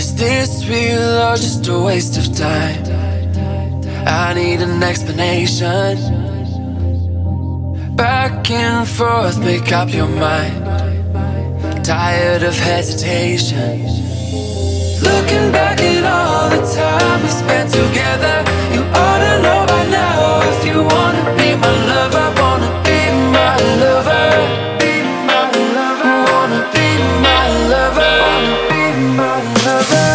Is this real or just a waste of time? I need an explanation. Back and forth, make up your mind. Tired of hesitation. Looking back at all the time we spent together, you ought to know by now. If you wanna be my lover, wanna be my lover. Wanna be my lover. My lover.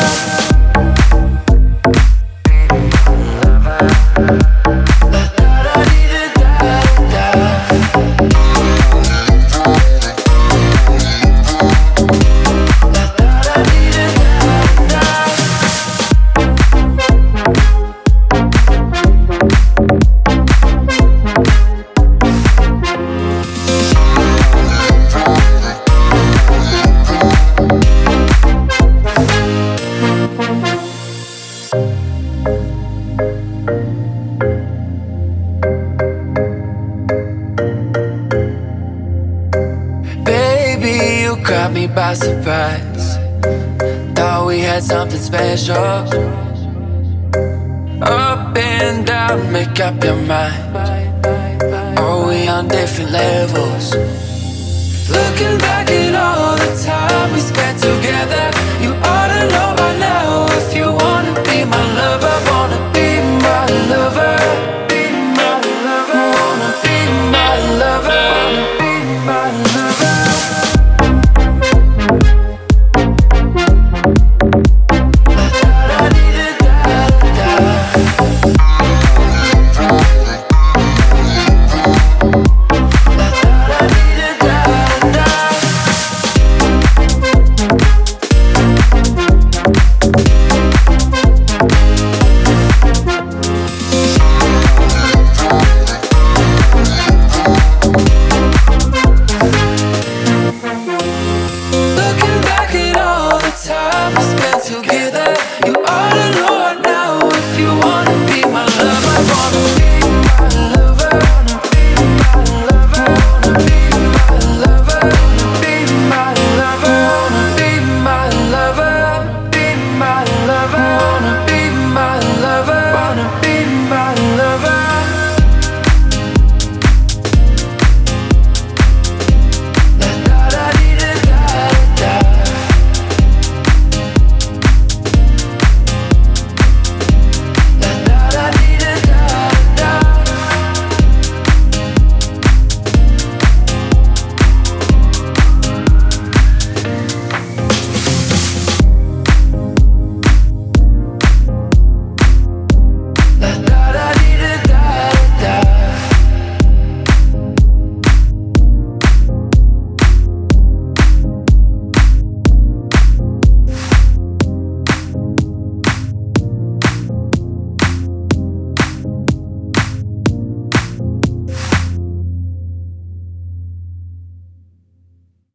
Caught me by surprise. Thought we had something special. Up and down, make up your mind. Are we on different levels? Looking back at all